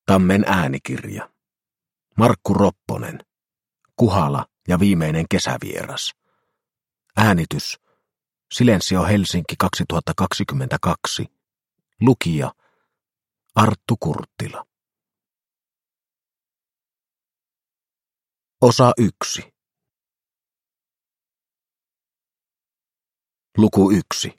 Tammen äänikirja. Markku Ropponen. Kuhala ja viimeinen kesävieras. Äänitys. Silensio Helsinki 2022. Lukija. Arttu Kurttila. Osa 1. Luku 1.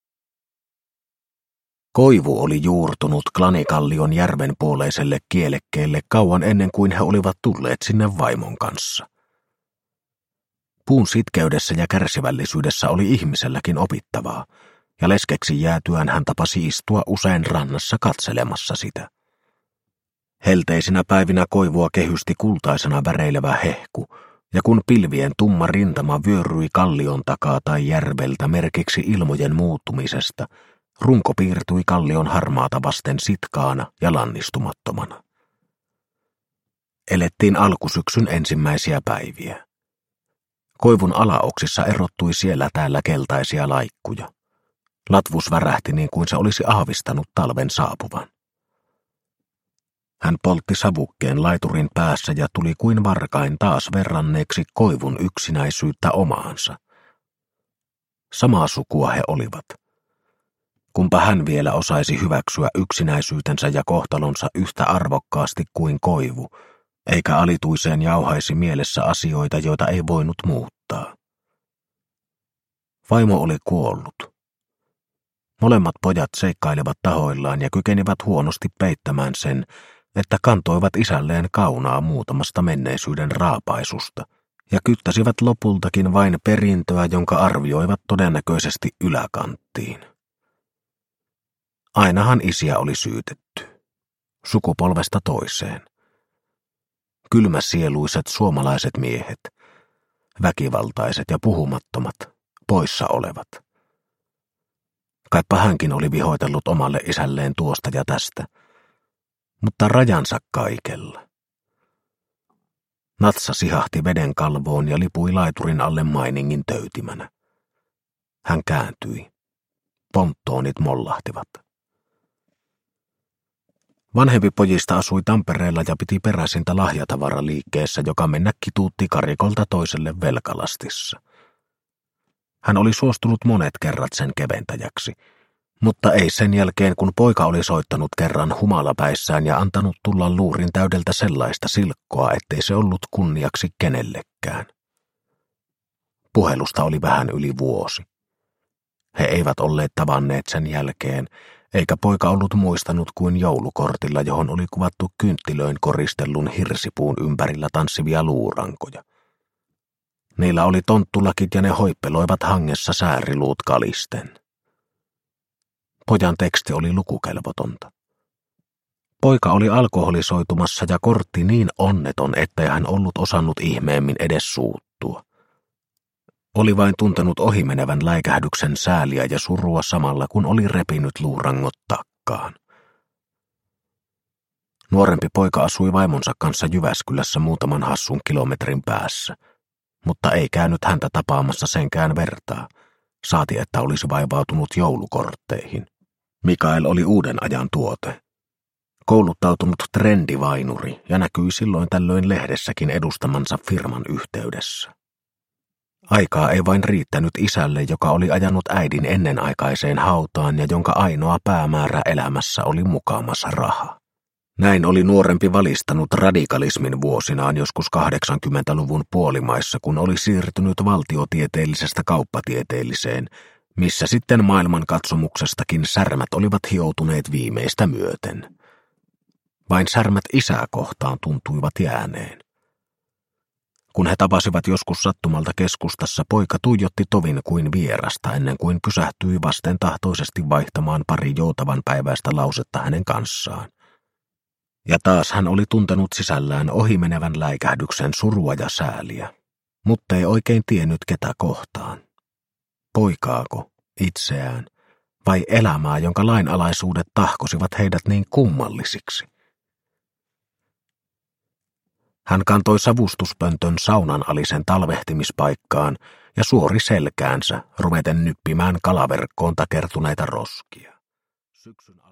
Koivu oli juurtunut Klanikallion järvenpuoleiselle kielekkeelle kauan ennen kuin he olivat tulleet sinne vaimon kanssa. Puun sitkeydessä ja kärsivällisyydessä oli ihmiselläkin opittavaa, ja leskeksi jäätyään hän tapasi istua usein rannassa katselemassa sitä. Helteisinä päivinä koivua kehysti kultaisena väreilevä hehku, ja kun pilvien tumma rintama vyöryi kallion takaa tai järveltä merkiksi ilmojen muuttumisesta, runko piirtyi kallion harmaata vasten sitkaana ja lannistumattomana. Elettiin alkusyksyn ensimmäisiä päiviä. Koivun alaoksissa erottui siellä täällä keltaisia laikkuja. Latvus värähti niin kuin se olisi aavistanut talven saapuvan. Hän poltti savukkeen laiturin päässä ja tuli kuin varkain taas verranneeksi koivun yksinäisyyttä omaansa. Samaa sukua he olivat. Kumpa hän vielä osaisi hyväksyä yksinäisyytensä ja kohtalonsa yhtä arvokkaasti kuin koivu, eikä alituiseen jauhaisi mielessä asioita, joita ei voinut muuttaa. Vaimo oli kuollut. Molemmat pojat seikkailevat tahoillaan ja kykenivät huonosti peittämään sen, että kantoivat isälleen kaunaa muutamasta menneisyyden raapaisusta ja kyttäsivät lopultakin vain perintöä, jonka arvioivat todennäköisesti yläkanttiin. Ainahan isiä oli syytetty. Sukupolvesta toiseen. Kylmäsieluiset suomalaiset miehet, väkivaltaiset ja puhumattomat, poissa olevat. Kaipa hänkin oli vihoitellut omalle isälleen tuosta ja tästä, mutta rajansa kaikella. Natsa sihahti veden kalvoon ja lipui laiturin alle mainingin töytimänä. Hän kääntyi. Ponttoonit mollahtivat. Vanhempi pojista asui Tampereella ja piti peräisintä lahjatavaraliikkeessä, joka mennä kituutti karikolta toiselle velkalastissa. Hän oli suostunut monet kerrat sen keventäjäksi, mutta ei sen jälkeen, kun poika oli soittanut kerran humalapäissään ja antanut tulla luurin täydeltä sellaista silkkoa, ettei se ollut kunniaksi kenellekään. Puhelusta oli vähän yli vuosi. He eivät olleet tavanneet sen jälkeen, eikä poika ollut muistanut kuin joulukortilla, johon oli kuvattu kynttilöin koristellun hirsipuun ympärillä tanssivia luurankoja. Niillä oli tonttulakit ja ne hoippeloivat hangessa sääriluut kalisten. Pojan teksti oli lukukelvotonta. Poika oli alkoholisoitumassa ja kortti niin onneton, ettei hän ollut osannut ihmeemmin edes suuttua. Oli vain tuntenut ohimenevän läikähdyksen sääliä ja surua samalla, kun oli repinyt luurangot takkaan. Nuorempi poika asui vaimonsa kanssa Jyväskylässä muutaman hassun kilometrin päässä, mutta ei käynyt häntä tapaamassa senkään vertaa, saati että olisi vaivautunut joulukortteihin. Mikael oli uuden ajan tuote. Kouluttautunut trendivainuri ja näkyi silloin tällöin lehdessäkin edustamansa firman yhteydessä. Aikaa ei vain riittänyt isälle, joka oli ajanut äidin ennenaikaiseen hautaan ja jonka ainoa päämäärä elämässä oli mukamas raha. Näin oli nuorempi valistanut radikalismin vuosinaan joskus 80-luvun puolimaissa, kun oli siirtynyt valtiotieteellisestä kauppatieteelliseen, missä sitten maailmankatsomuksestakin särmät olivat hioutuneet viimeistä myöten. Vain särmät isää kohtaan tuntuivat jääneen. Kun he tapasivat joskus sattumalta keskustassa, poika tuijotti tovin kuin vierasta ennen kuin pysähtyi vastentahtoisesti vaihtamaan pari joutavan päiväistä lausetta hänen kanssaan. Ja taas hän oli tuntenut sisällään ohimenevän läikähdyksen surua ja sääliä, mutta ei oikein tiennyt ketä kohtaan. Poikaako, itseään, vai elämää, jonka lainalaisuudet tahkosivat heidät niin kummallisiksi? Hän kantoi savustuspöntön saunan alisen talvehtimispaikkaan ja suori selkäänsä, ruveten nyppimään kalaverkkoon takertuneita roskia. Syksyn